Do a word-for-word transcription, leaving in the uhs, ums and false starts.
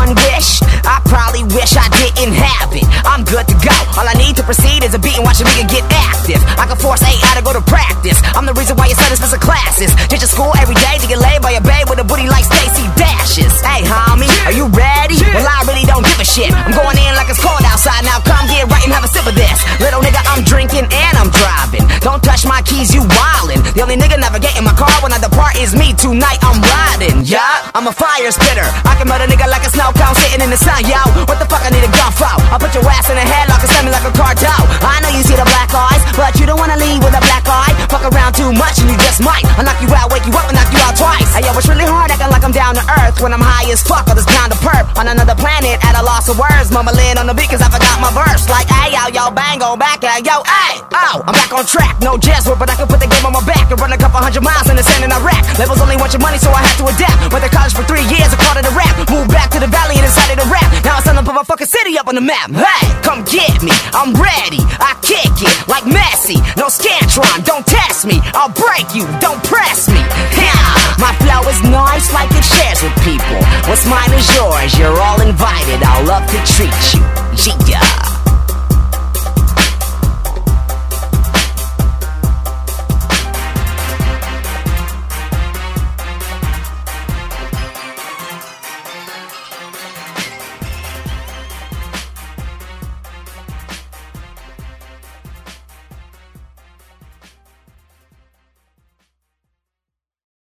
one wish? I probably wish I didn't have it. I'm good to go. All I need to proceed is a beat and watch a nigga get active. I can force A I to go to practice. I'm the reason why your son is missing classes. Get to school every day to get laid by a babe with a booty like Stacey Dashes. Hey homie, are you ready? Well I really don't give a shit. I'm going in like it's cold outside. Now come get right and have a sip of this. Little nigga, I'm drinking and I'm driving. Don't touch my keys, you wildin'. The only nigga navigating my car when I depart is me. Tonight I'm riding, yeah. I'm a fire spitter. I can murder nigga like a snow cone sitting in the sun, yo. What the fuck I need a gun for? I'll put your ass in a headlock and send me like a cartel. I know you see the black eyes, but you don't wanna leave with a black eye. Fuck around too much and you just might. I'll knock you out, wake you up and knock you out twice. Hey yo, it's really hard acting like I'm down to earth when I'm high as fuck on this pound of perp. On another planet at a loss of words, mumbling on the beat cause I forgot my verse. Like hey yo, yo, bang on back, hey yo, hey. Oh, I'm back on track, no jazz work, but I can put the game on my back and run a couple hundred miles in the sand in Iraq. Labels only want your money, so I had to adapt. Went to college for three years, I called it a rap. Moved back to the valley and decided to rap. Now it's time to put my fucking city up on the map. Hey, come get me, I'm ready. I kick it like Messi. No Scantron, don't test me. I'll break you, don't press me. Yeah, my flow is nice like it shares with people. What's mine is yours, you're all invited. I'll love to treat you.